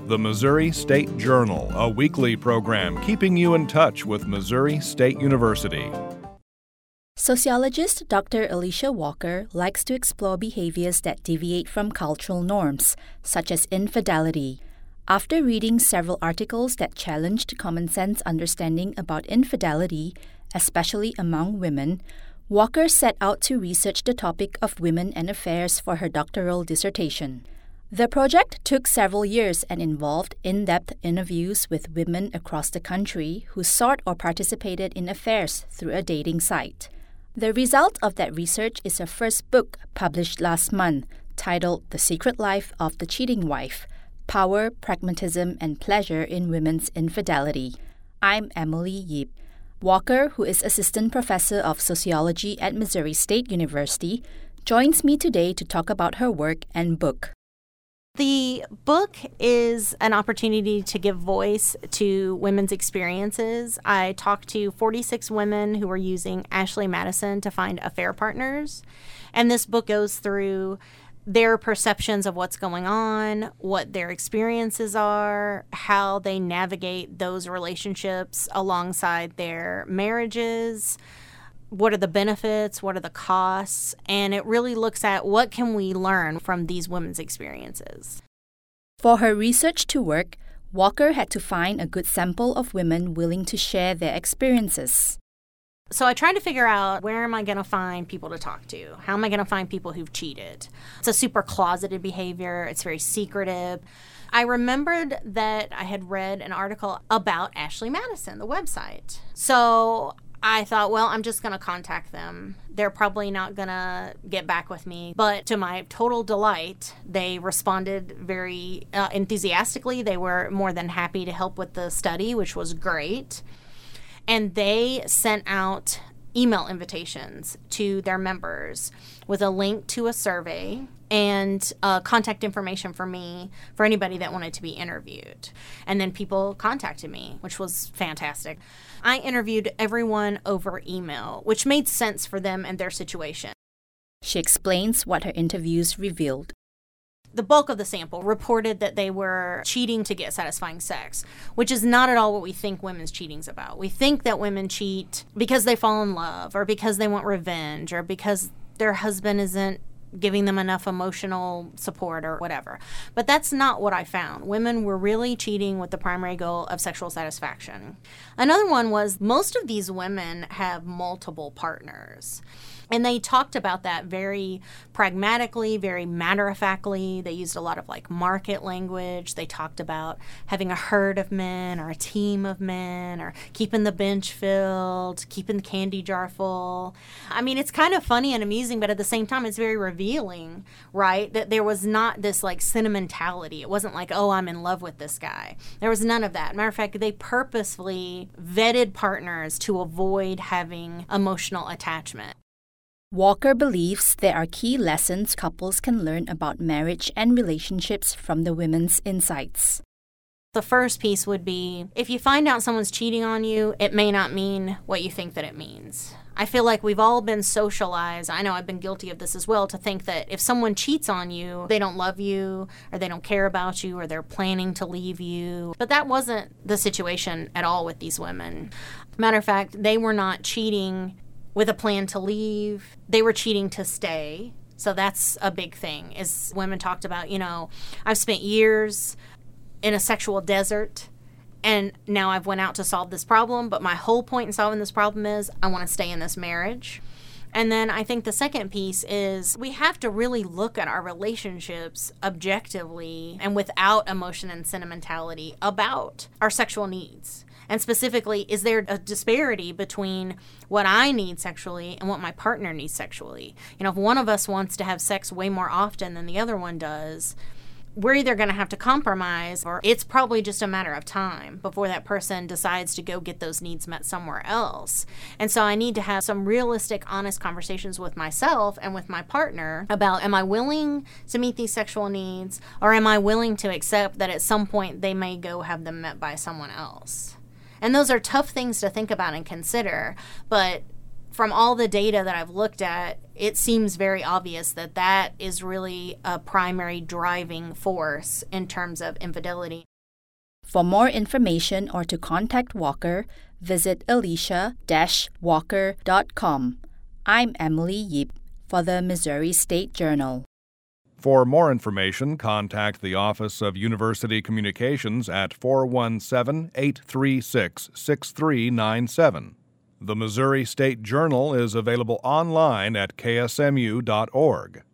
The Missouri State Journal, a weekly program keeping you in touch with Missouri State University. Sociologist Dr. Alicia Walker likes to explore behaviors that deviate from cultural norms, such as infidelity. After reading several articles that challenged common sense understanding about infidelity, especially among women, Walker set out to research the topic of women and affairs for her doctoral dissertation. The project took several years and involved in-depth interviews with women across the country who sought or participated in affairs through a dating site. The result of that research is her first book, published last month, titled The Secret Life of the Cheating Wife: Power, Pragmatism, and Pleasure in Women's Infidelity. I'm Emily Yip. Walker, who is Assistant Professor of Sociology at Missouri State University, joins me today to talk about her work and book. The book is an opportunity to give voice to women's experiences. I talked to 46 women who were using Ashley Madison to find affair partners. And this book goes through their perceptions of what's going on, what their experiences are, how they navigate those relationships alongside their marriages. What are the benefits? What are the costs? And it really looks at what can we learn from these women's experiences. For her research to work, Walker had to find a good sample of women willing to share their experiences. So I tried to figure out, where am I going to find people to talk to? How am I going to find people who've cheated? It's a super closeted behavior. It's very secretive. I remembered that I had read an article about Ashley Madison, the website. So I thought, well, I'm just going to contact them. They're probably not going to get back with me. But to my total delight, they responded very enthusiastically. They were more than happy to help with the study, which was great. And they sent out email invitations to their members with a link to a survey and contact information for me, for anybody that wanted to be interviewed. And then people contacted me, which was fantastic. I interviewed everyone over email, which made sense for them and their situation. She explains what her interviews revealed. The bulk of the sample reported that they were cheating to get satisfying sex, which is not at all what we think women's cheating's about. We think that women cheat because they fall in love, or because they want revenge, or because their husband isn't giving them enough emotional support or whatever. But that's not what I found. Women were really cheating with the primary goal of sexual satisfaction. Another one was most of these women have multiple partners. And they talked about that very pragmatically, very matter-of-factly. They used a lot of market language. They talked about having a herd of men or a team of men, or keeping the bench filled, keeping the candy jar full. I mean, it's kind of funny and amusing, but at the same time, it's very revealing, right? That there was not this sentimentality. It wasn't like, oh, I'm in love with this guy. There was none of that. Matter of fact, they purposefully vetted partners to avoid having emotional attachment. Walker believes there are key lessons couples can learn about marriage and relationships from the women's insights. The first piece would be, if you find out someone's cheating on you, it may not mean what you think that it means. I feel like we've all been socialized, I know I've been guilty of this as well, to think that if someone cheats on you, they don't love you, or they don't care about you, or they're planning to leave you. But that wasn't the situation at all with these women. Matter of fact, they were not cheating with a plan to leave. They were cheating to stay. So that's a big thing, is women talked about, I've spent years in a sexual desert, and now I've went out to solve this problem, but my whole point in solving this problem is I want to stay in this marriage. And then I think the second piece is we have to really look at our relationships objectively and without emotion and sentimentality about our sexual needs. And specifically, is there a disparity between what I need sexually and what my partner needs sexually? If one of us wants to have sex way more often than the other one does, we're either going to have to compromise, or it's probably just a matter of time before that person decides to go get those needs met somewhere else. And so I need to have some realistic, honest conversations with myself and with my partner about, am I willing to meet these sexual needs, or am I willing to accept that at some point they may go have them met by someone else? And those are tough things to think about and consider, but from all the data that I've looked at, it seems very obvious that that is really a primary driving force in terms of infidelity. For more information or to contact Walker, visit alicia-walker.com. I'm Emily Yip for the Missouri State Journal. For more information, contact the Office of University Communications at 417-836-6397. The Missouri State Journal is available online at ksmu.org.